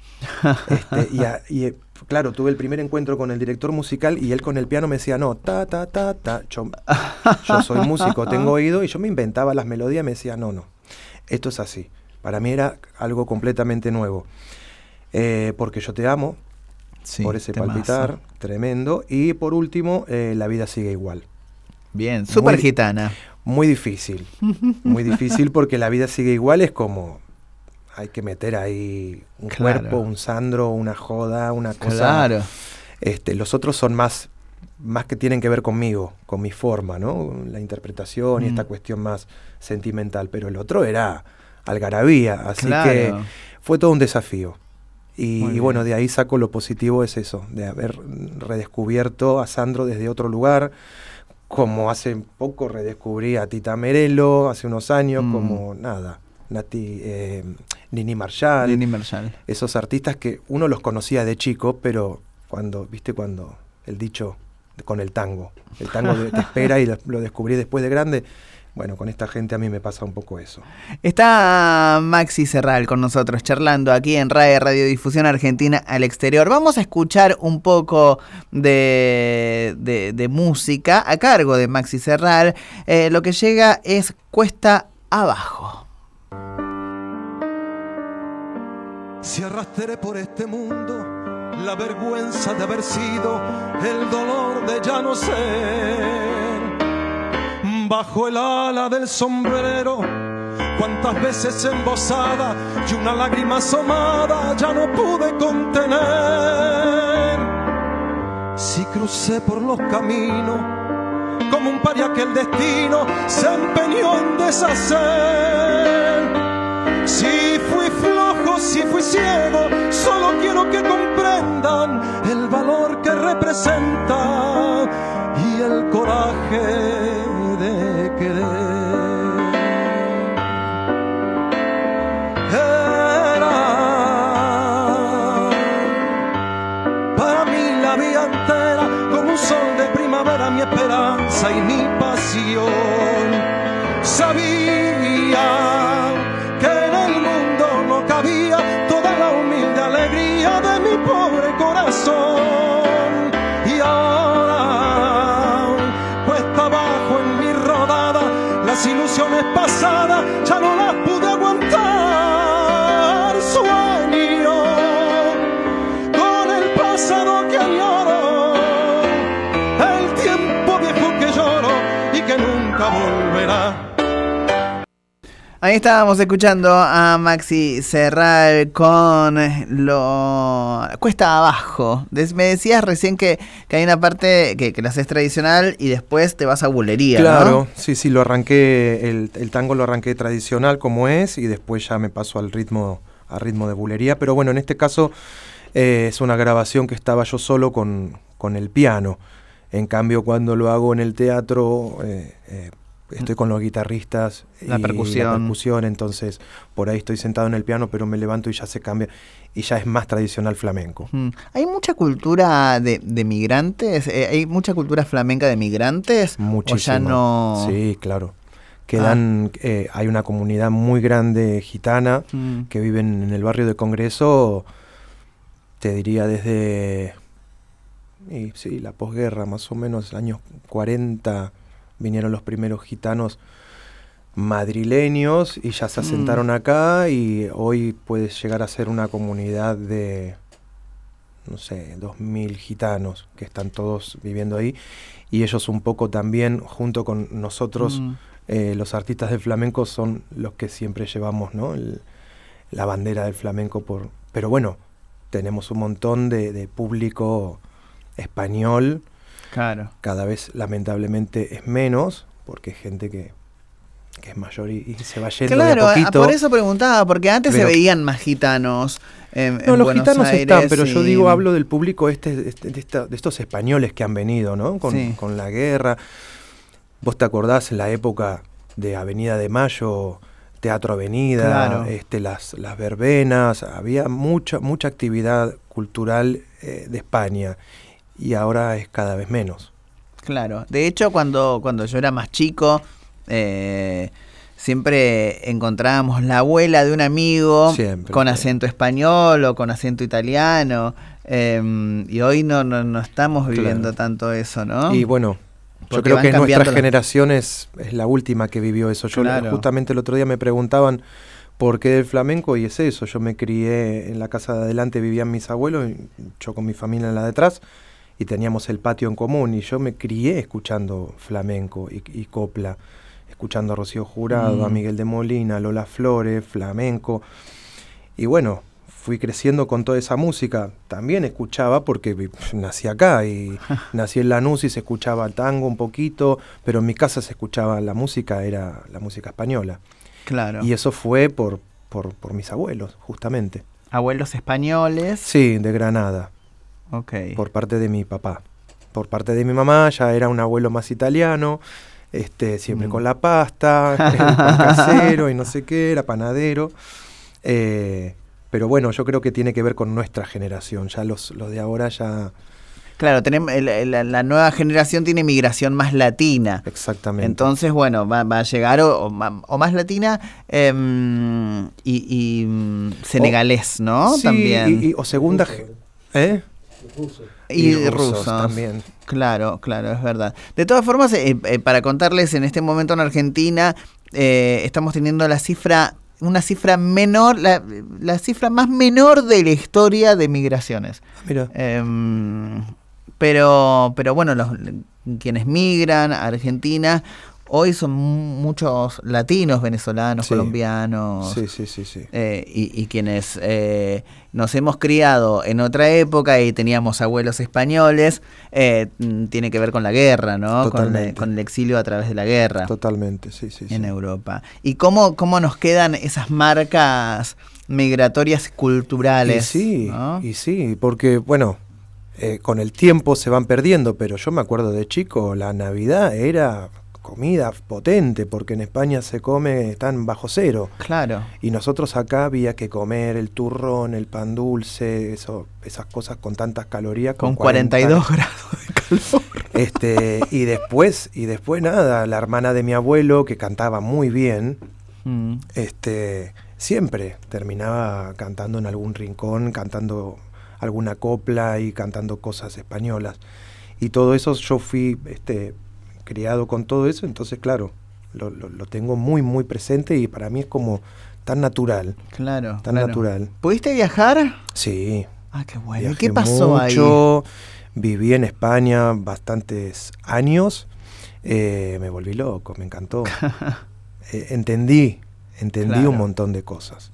este, y, a, y claro, tuve el primer encuentro con el director musical y él con el piano me decía, no, ta, ta, ta, ta. Yo, yo soy músico, tengo oído, y yo me inventaba las melodías, me decía, no, no, esto es así. Para mí era algo completamente nuevo. Eh, porque yo te amo, sí, por ese temazo. Palpitar tremendo. Y por último, eh, La vida sigue igual. Bien, súper gitana. Muy difícil, muy difícil porque La vida sigue igual es como... Hay que meter ahí un claro. cuerpo, un Sandro, una joda, una cosa. Claro. Este, los otros son más, más que tienen que ver conmigo, con mi forma, ¿no? La interpretación mm. y esta cuestión más sentimental. Pero el otro era algarabía, así claro. que fue todo un desafío. Y, y bueno, de ahí saco lo positivo, es eso, de haber redescubierto a Sandro desde otro lugar, como hace poco redescubrí a Tita Merelo, hace unos años, Mm. como nada, Nati, eh, Nini Marshall. Nini Marshall. Esos artistas que uno los conocía de chico, pero cuando, viste, cuando el dicho con el tango, el tango de- te espera y lo, lo descubrí después de grande. Bueno, con esta gente a mí me pasa un poco eso. Está Maxi Serral con nosotros charlando aquí en R A E, Radiodifusión Argentina al Exterior. Vamos a escuchar un poco de, de, de música a cargo de Maxi Serral. Eh, lo que llega es Cuesta Abajo. Si arrastré por este mundo la vergüenza de haber sido, el dolor de ya no ser, bajo el ala del sombrero, cuántas veces embosada y una lágrima asomada ya no pude contener. Si crucé por los caminos como un paria que el destino se empeñó en deshacer. Si fui flojo, si fui ciego, solo quiero que comprendan el valor que representa y el coraje de querer. Era para mí la vida entera como un sol de primavera, mi esperanza y mi pasión. Sabía que en el mundo no cabía toda la humilde alegría de mi pobre corazón. Y ahora, cuesta abajo en mi rodada, las ilusiones pasadas ya no las pude aguantar. Sueño con el pasado que añoro, el tiempo viejo que lloro y que nunca volverá. Ahí estábamos escuchando a Maxi Serral con lo Cuesta Abajo. Des- me decías recién que, que hay una parte que, que la haces tradicional y después te vas a bulería, Claro, ¿no? sí, sí, lo arranqué, el, el tango lo arranqué tradicional como es y después ya me paso al ritmo, al ritmo de bulería, pero bueno, en este caso eh, es una grabación que estaba yo solo con, con el piano. En cambio, cuando lo hago en el teatro, eh, eh, estoy con los guitarristas La y percusión. la percusión, entonces por ahí estoy sentado en el piano, pero me levanto y ya se cambia, y ya es más tradicional flamenco. Mm. ¿Hay mucha cultura de, de migrantes? Eh, ¿Hay mucha cultura flamenca de migrantes? Muchísimo. ¿O ya no...? Sí, claro. Quedan, eh, hay una comunidad muy grande gitana Mm. que viven en el barrio de Congreso, te diría desde, y sí, la posguerra, más o menos, años cuarenta, vinieron los primeros gitanos madrileños y ya se asentaron Mm. acá, y hoy puede llegar a ser una comunidad de, no sé, dos mil gitanos que están todos viviendo ahí, y ellos un poco también, junto con nosotros, Mm. eh, los artistas del flamenco son los que siempre llevamos, ¿no? El- la bandera del flamenco, por, pero bueno, tenemos un montón de, de público español. Claro. Cada vez lamentablemente es menos, porque hay gente que, que es mayor y, y se va yendo Claro, de a a- poquito. por eso preguntaba, porque antes Pero- se veían más gitanos en, No, en los Buenos gitanos Aires están, pero yo y- digo, hablo del público este, este- de, esta- de estos españoles que han venido, ¿no? Con, Sí. con la guerra. ¿Vos te acordás en la época de Avenida de Mayo, Teatro Avenida, Claro. este, las, las verbenas? Había mucha, mucha actividad cultural eh, de España, y ahora es cada vez menos. Claro, de hecho cuando, cuando yo era más chico, eh, siempre encontrábamos la abuela de un amigo Siempre, con sí. acento español o con acento italiano, eh, y hoy no, no, no estamos viviendo Claro. tanto eso, ¿no? Y bueno, yo Porque creo van que nuestra cambiando las- generación es, es la última que vivió eso. Yo Claro. justamente el otro día me preguntaban por qué del flamenco, y es eso. Yo me crié en la casa de adelante, vivían mis abuelos, y yo con mi familia en la de atrás, y teníamos el patio en común, y yo me crié escuchando flamenco y, y copla, escuchando a Rocío Jurado, Mm. a Miguel de Molina, a Lola Flores, flamenco. Y bueno, fui creciendo con toda esa música. También escuchaba, porque vi- nací acá y nací en Lanús y se escuchaba tango un poquito, pero en mi casa se escuchaba la música, era la música española. Claro. Y eso fue por, por, por mis abuelos, justamente. Abuelos españoles. Sí, de Granada, Ok. por parte de mi papá. por parte de mi mamá ya era un abuelo más italiano, este, siempre mm. con la pasta, el pan casero y no sé qué, era panadero. Eh, pero bueno, yo creo que tiene que ver con nuestra generación, ya los, los de ahora ya... Claro, tenemos la, la nueva generación tiene migración más latina. Exactamente. Entonces, bueno, va, va a llegar o, o, o más latina eh, y, y senegalés, o, ¿no? Sí, también. Y, y, o segunda... ¿Eh? Ruso. Y, y rusos, rusos también. Claro, claro, es verdad. De todas formas, eh, eh, para contarles, en este momento en Argentina eh, estamos teniendo la cifra... una cifra menor, la, la cifra más menor de la historia de migraciones. Mira. Eh, pero, pero bueno, los quienes migran a Argentina hoy son muchos latinos, venezolanos, sí. colombianos. Sí, sí, sí, sí. Eh, y, y quienes eh, nos hemos criado en otra época y teníamos abuelos españoles, eh, tiene que ver con la guerra, ¿no? Con, le, con el exilio a través de la guerra. Totalmente, sí, sí. En sí. Europa. ¿Y cómo, cómo nos quedan esas marcas migratorias culturales? Y sí, ¿no? y sí, porque, bueno, eh, con el tiempo se van perdiendo, pero yo me acuerdo de chico, la Navidad era... comida potente, porque en España se come, están bajo cero. Claro. Y nosotros acá había que comer el turrón, el pan dulce, eso, esas cosas con tantas calorías. Con, con cuarenta y dos grados de calor. Este, y después, y después nada, la hermana de mi abuelo, que cantaba muy bien, mm. este, siempre terminaba cantando en algún rincón, cantando alguna copla y cantando cosas españolas. Y todo eso yo fui, este, criado con todo eso, entonces claro, lo, lo, lo tengo muy muy presente y para mí es como tan natural. Claro. Tan claro. natural. ¿Pudiste viajar? Sí. Ah, qué bueno. Viajé ¿Qué pasó mucho, ahí? Viví en España bastantes años, eh, me volví loco, me encantó. eh, entendí, entendí claro. un montón de cosas.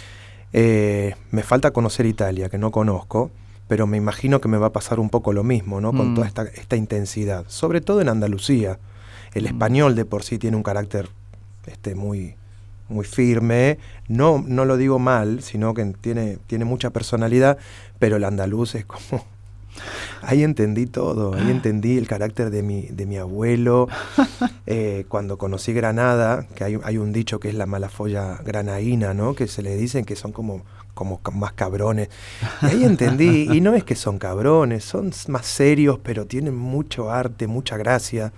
Eh, me falta conocer Italia, que no conozco, pero me imagino que me va a pasar un poco lo mismo, ¿no? Con mm. toda esta, esta intensidad, sobre todo en Andalucía. El mm. español de por sí tiene un carácter este, muy, muy firme, no, no lo digo mal, sino que tiene, tiene mucha personalidad, pero el andaluz es como... Ahí entendí todo, ahí entendí el carácter de mi, de mi abuelo. Eh, cuando conocí Granada, que hay, hay un dicho que es la malafolla granaína, ¿no? Que se le dicen que son como, como más cabrones. Y ahí entendí, y no es que son cabrones, son más serios, pero tienen mucho arte, mucha gracia.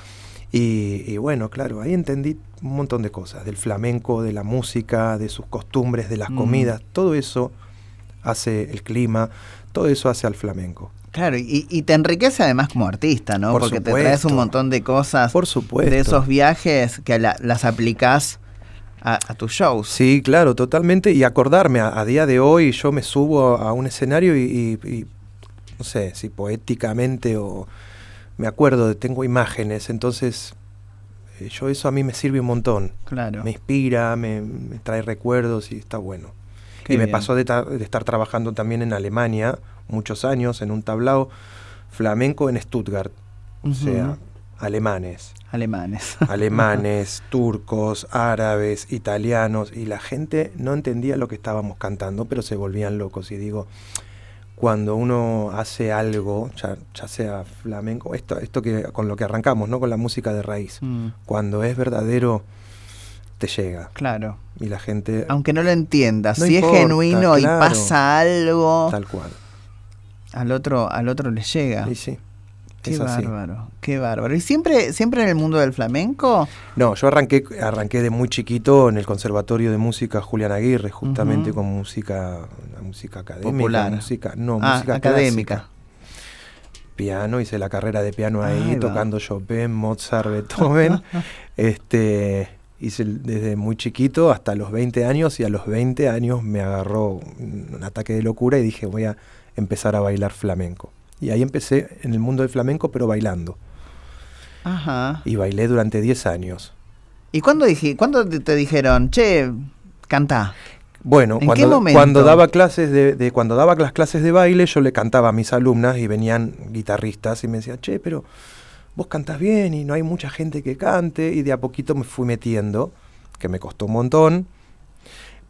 Y, y bueno, claro, ahí entendí un montón de cosas, del flamenco, de la música, de sus costumbres, de las mm. comidas, todo eso hace el clima, todo eso hace al flamenco. Claro, y, y te enriquece además como artista, ¿no? Por Porque supuesto. Te traes un montón de cosas Por supuesto. de esos viajes que la, las aplicás a, a tus shows. Sí, claro, totalmente. Y acordarme, a, a día de hoy yo me subo a un escenario y, y, y no sé, si poéticamente o me acuerdo, tengo imágenes, entonces eh, yo eso a mí me sirve un montón. Claro. Me inspira, me, me trae recuerdos y está bueno. Qué y me bien. pasó de, ta- de estar trabajando también en Alemania muchos años en un tablao flamenco en Stuttgart, uh-huh. o sea, alemanes. Alemanes. Alemanes, turcos, árabes, italianos, y la gente no entendía lo que estábamos cantando, pero se volvían locos. Y digo, cuando uno hace algo, ya, ya sea flamenco, esto, esto que con lo que arrancamos, ¿no? Con la música de raíz, mm. cuando es verdadero, te llega. Claro. Y la gente... Aunque no lo entiendas, no si importa, es genuino claro, y pasa algo... Tal cual. Al otro, al otro le llega. Sí, sí. Qué es así. bárbaro, qué bárbaro. ¿Y siempre, siempre en el mundo del flamenco? No, yo arranqué, arranqué de muy chiquito en el Conservatorio de Música Julián Aguirre, justamente uh-huh. con música, la música académica. Popular. Música, no, ah, música académica. Clásica. Piano, hice la carrera de piano ahí, ahí tocando Chopin, Mozart, Beethoven. este, hice desde muy chiquito hasta los veinte años, y a los veinte años me agarró un ataque de locura y dije, voy a empezar a bailar flamenco. Y ahí empecé en el mundo del flamenco, pero bailando. Ajá. Y bailé durante diez años. ¿Y cuándo, dije, cuándo te, te dijeron, che, cantá? Bueno, ¿En cuando, qué momento? cuando daba clases de, de cuando daba las clases de baile, yo le cantaba a mis alumnas y venían guitarristas y me decían, che, pero vos cantás bien y no hay mucha gente que cante, y de a poquito me fui metiendo, que me costó un montón,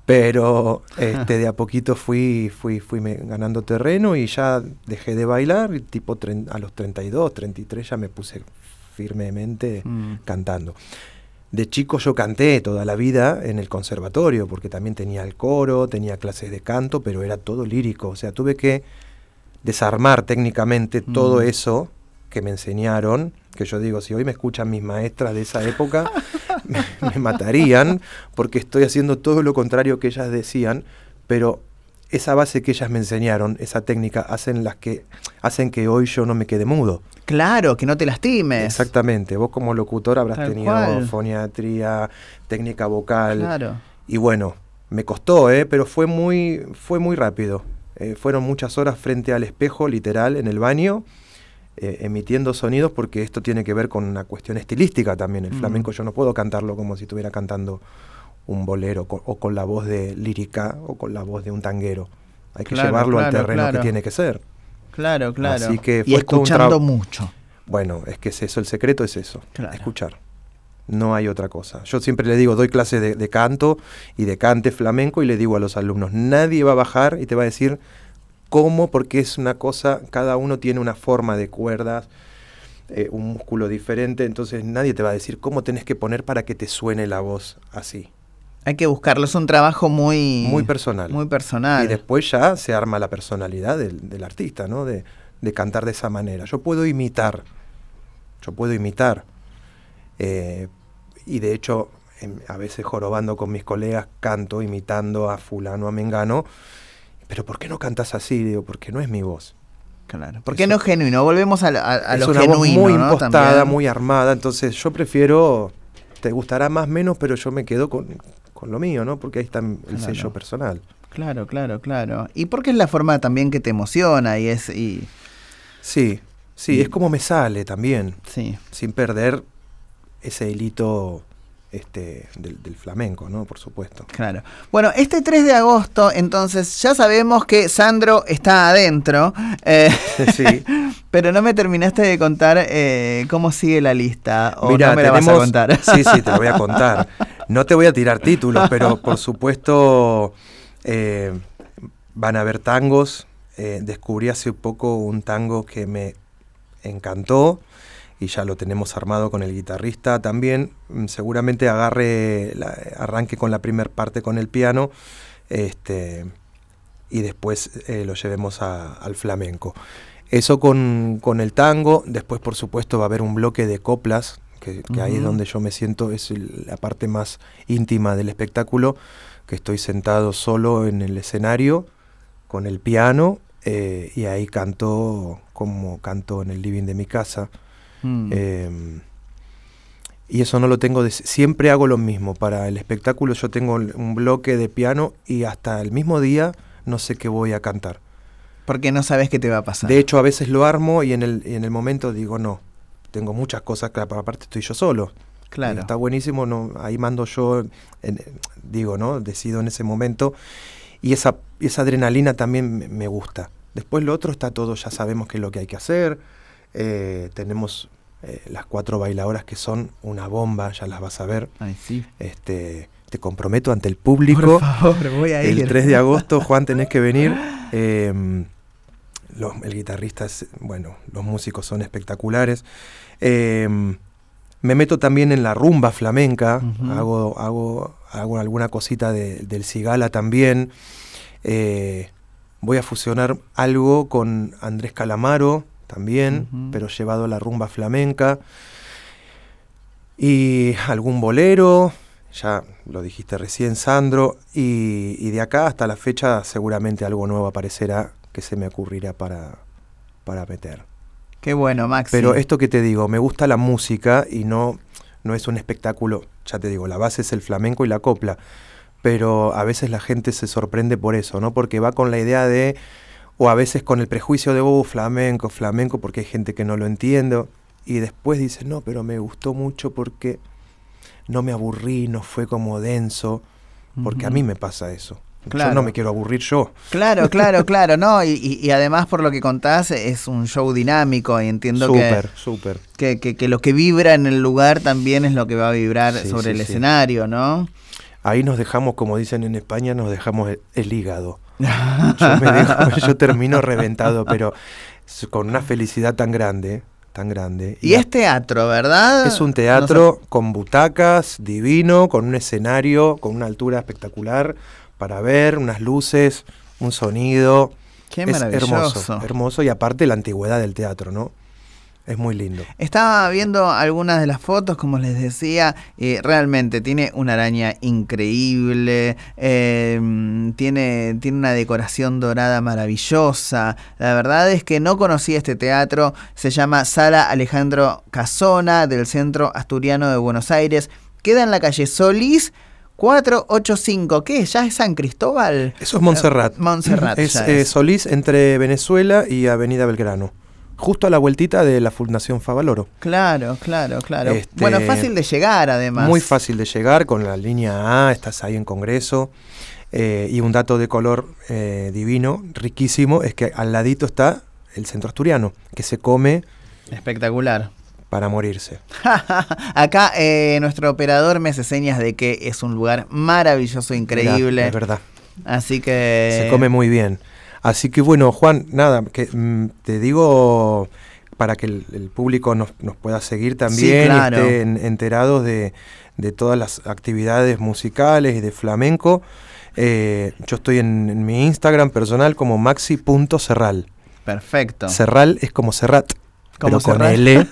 Pero este, de a poquito fui, fui, fui me, ganando terreno y ya dejé de bailar y tipo tre- a los treinta y dos, treinta y tres ya me puse firmemente mm. cantando. De chico yo canté toda la vida en el conservatorio porque también tenía el coro, tenía clases de canto, pero era todo lírico. O sea, tuve que desarmar técnicamente mm. todo eso que me enseñaron, que yo digo, si hoy me escuchan mis maestras de esa época, me, me matarían, porque estoy haciendo todo lo contrario que ellas decían, pero esa base que ellas me enseñaron, esa técnica, hacen las que hacen que hoy yo no me quede mudo. Claro, que no te lastimes. Exactamente, vos como locutor habrás Tal tenido cual. foniatría, técnica vocal, claro. y bueno, me costó, ¿eh? pero fue muy, fue muy rápido. Eh, fueron muchas horas frente al espejo, literal, en el baño, Eh, emitiendo sonidos, porque esto tiene que ver con una cuestión estilística también. El mm. flamenco yo no puedo cantarlo como si estuviera cantando un bolero co- o con la voz de lírica o con la voz de un tanguero. Hay que claro, llevarlo claro, al terreno claro. que tiene que ser. Claro, claro. Así que y escuchando tra- mucho. Bueno, es que es eso, el secreto es eso, claro. escuchar. No hay otra cosa. Yo siempre le digo, doy clases de, de canto y de cante flamenco y le digo a los alumnos, nadie va a bajar y te va a decir cómo, porque es una cosa, cada uno tiene una forma de cuerdas, eh, un músculo diferente, entonces nadie te va a decir cómo tenés que poner para que te suene la voz así. Hay que buscarlo, es un trabajo muy... Muy personal. Muy personal. Y después ya se arma la personalidad del, del artista, ¿no? De, de cantar de esa manera. Yo puedo imitar, yo puedo imitar, eh, y de hecho, en, a veces jorobando con mis colegas, canto imitando a fulano, a mengano. Pero ¿por qué no cantas así? Digo, porque no es mi voz. Claro. ¿Por qué no es genuino? Volvemos a, a, a lo genuino, es una voz muy ¿no? impostada, También. muy armada. Entonces yo prefiero, te gustará más menos, pero yo me quedo con, con lo mío, ¿no? Porque ahí está el claro. sello personal. Claro, claro, claro. Y porque es la forma también que te emociona y es... Y... Sí, sí, y... es como me sale también. Sí. Sin perder ese hilito... Este, del, del flamenco, ¿no? Por supuesto. Claro. Bueno, este tres de agosto, entonces, ya sabemos que Sandro está adentro. Eh, sí. Pero no me terminaste de contar eh, cómo sigue la lista. O Mirá, no me tenemos, la vas a contar. Sí, sí, te lo voy a contar. No te voy a tirar títulos, pero por supuesto eh, van a haber tangos. Eh, descubrí hace poco un tango que me encantó. Y ya lo tenemos armado con el guitarrista también. Seguramente agarre, la, arranque con la primer parte con el piano, este, y después eh, lo llevemos a, al flamenco. Eso con, con el tango. Después, por supuesto, va a haber un bloque de coplas, que, que uh-huh. ahí es donde yo me siento, es el, la parte más íntima del espectáculo, que estoy sentado solo en el escenario, con el piano, eh, y ahí canto como canto en el living de mi casa. Mm. Eh, y eso no lo tengo, de, siempre hago lo mismo. Para el espectáculo yo tengo un bloque de piano y hasta el mismo día no sé qué voy a cantar. Porque no sabes qué te va a pasar. De hecho, a veces lo armo y en el, y en el momento digo, no, tengo muchas cosas, claro, aparte estoy yo solo. Claro. Y está buenísimo, no, ahí mando yo, en, digo, ¿no? Decido en ese momento. Y esa, esa adrenalina también me, me gusta. Después lo otro está todo, ya sabemos qué es lo que hay que hacer. Eh, tenemos eh, las cuatro bailadoras que son una bomba, ya las vas a ver. Ay, sí. Este, te comprometo ante el público. Por favor, voy a ir. El tres de agosto, Juan, tenés que venir. Eh, los, el guitarrista, es, bueno, los músicos son espectaculares. Eh, me meto también en la rumba flamenca, uh-huh. hago, hago, hago alguna cosita de, del cigala también. Eh, voy a fusionar algo con Andrés Calamaro también, uh-huh. pero llevado a la rumba flamenca. Y algún bolero, ya lo dijiste recién, Sandro, y, y de acá hasta la fecha seguramente algo nuevo aparecerá que se me ocurrirá para, para meter. Qué bueno, Maxi. Pero esto que te digo, me gusta la música y no, no es un espectáculo, ya te digo, la base es el flamenco y la copla, pero a veces la gente se sorprende por eso, ¿no? Porque va con la idea de, o a veces con el prejuicio de, oh, flamenco, flamenco, porque hay gente que no lo entiende, y después dice, no, pero me gustó mucho porque no me aburrí, no fue como denso, porque uh-huh. a mí me pasa eso. Claro. Yo no me quiero aburrir yo. Claro, claro, claro, no, y, y, y además por lo que contás es un show dinámico y entiendo super, que, super. Que, que, que lo que vibra en el lugar también es lo que va a vibrar sí, sobre sí, el sí. escenario, ¿no? ahí nos dejamos, como dicen en España, nos dejamos el, el hígado. Yo, me dejo, yo termino reventado, pero con una felicidad tan grande, tan grande. Y, y es teatro, ¿verdad? Es un teatro no sé. con butacas, divino, con un escenario, con una altura espectacular para ver, unas luces, un sonido. Qué es maravilloso. Hermoso, hermoso, y aparte la antigüedad del teatro, ¿no? Es muy lindo. Estaba viendo algunas de las fotos, como les decía, y realmente tiene una araña increíble, eh, tiene, tiene una decoración dorada maravillosa. La verdad es que no conocía este teatro, se llama Sala Alejandro Casona, del Centro Asturiano de Buenos Aires. Queda en la calle Solís cuatrocientos ochenta y cinco. ¿Qué? ¿Ya es San Cristóbal? Eso es Montserrat. Montserrat. Es, ya eh, es Solís entre Venezuela y Avenida Belgrano. Justo a la vueltita de la Fundación Favaloro. Claro, claro, claro. Este, bueno, fácil de llegar además. Muy fácil de llegar, con la línea A, estás ahí en Congreso. Eh, y un dato de color eh, divino, riquísimo, es que al ladito está el Centro Asturiano, que se come... Espectacular. Para morirse. Acá eh, nuestro operador me hace señas de que es un lugar maravilloso, increíble. Mirá, es verdad. Así que... Se come muy bien. Así que bueno, Juan, nada, que mm, te digo para que el, el público nos, nos pueda seguir también, sí, claro. y estén enterados de, de todas las actividades musicales y de flamenco. Eh, yo estoy en, en mi Instagram personal como maxi punto serral. Perfecto. Serral es como Serrat, pero con Serrat? L.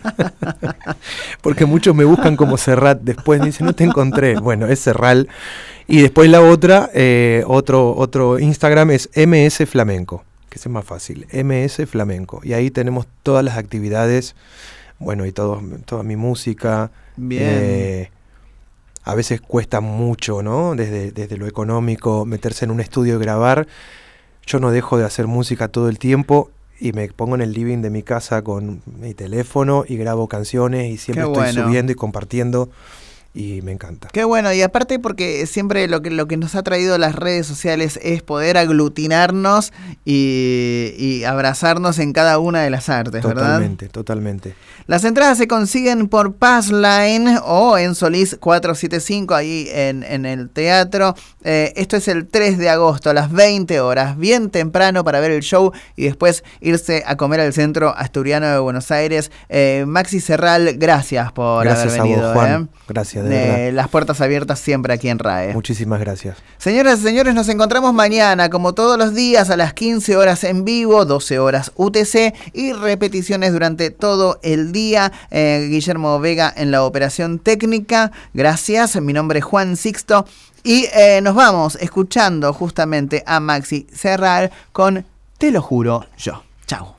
Porque muchos me buscan como Serrat, después me dicen, no te encontré. Bueno, es Serral. Y después la otra, eh, otro, otro Instagram es M S Flamenco, que es más fácil, M S Flamenco. Y ahí tenemos todas las actividades, bueno, y todo, toda mi música. Bien. Eh, a veces cuesta mucho, ¿no? Desde, desde lo económico, meterse en un estudio y grabar. Yo no dejo de hacer música todo el tiempo y me pongo en el living de mi casa con mi teléfono y grabo canciones y siempre Qué estoy bueno. subiendo y compartiendo. Y me encanta. Qué bueno, y aparte porque siempre lo que, lo que nos ha traído las redes sociales es poder aglutinarnos y, y abrazarnos en cada una de las artes, totalmente, ¿verdad? Totalmente, totalmente. Las entradas se consiguen por Passline o en Solís cuatrocientos setenta y cinco, ahí en, en el teatro. Eh, esto es el tres de agosto a las veinte horas, bien temprano para ver el show y después irse a comer al Centro Asturiano de Buenos Aires. Eh, Maxi Serral, gracias por gracias haber venido. A vos, Juan. ¿eh? Gracias. Eh, las puertas abiertas siempre aquí en R A E. Muchísimas gracias. Señoras y señores, nos encontramos mañana, como todos los días, a las quince horas en vivo, doce horas U T C y repeticiones durante todo el día. Eh, Guillermo Vega en la operación técnica. Gracias, mi nombre es Juan Sixto y eh, nos vamos escuchando justamente a Maxi Serral con Te lo juro yo. Chao.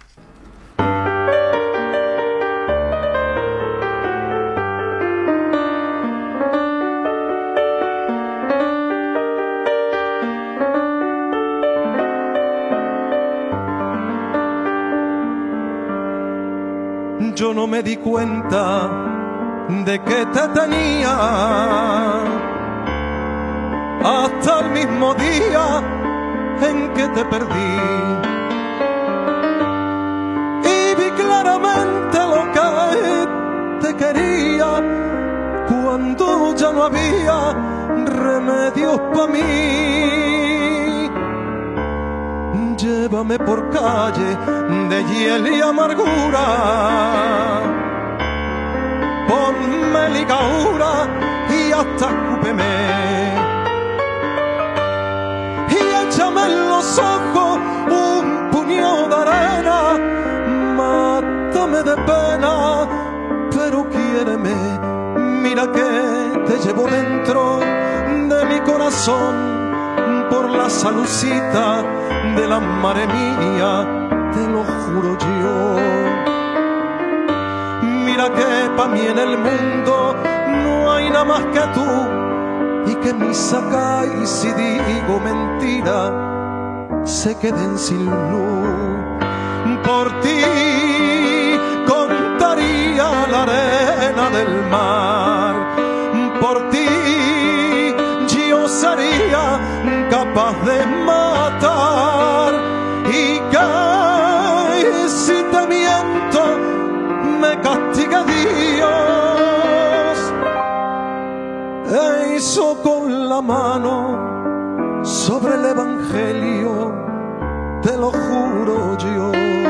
Yo no me di cuenta de que te tenía hasta el mismo día en que te perdí, y vi claramente lo que te quería cuando ya no había remedios para mí. Llévame por calle de hiel y amargura, ponme ligadura y hasta escúpeme, y échame en los ojos un puñado de arena, mátame de pena, pero quiéreme, mira que te llevo dentro de mi corazón, por la salucita de la madre mía, te lo juro yo. Mira que pa' mí en el mundo no hay nada más que tú, y que mis sacas, y si digo mentira, se queden sin luz. Por ti contaría la arena del mar, por ti yo sería capaz de matar, y que si te miento me castiga Dios. Ey, socorro. la mano sobre el Evangelio, te lo juro yo.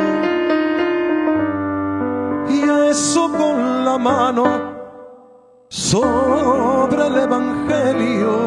Y eso con la mano sobre el Evangelio,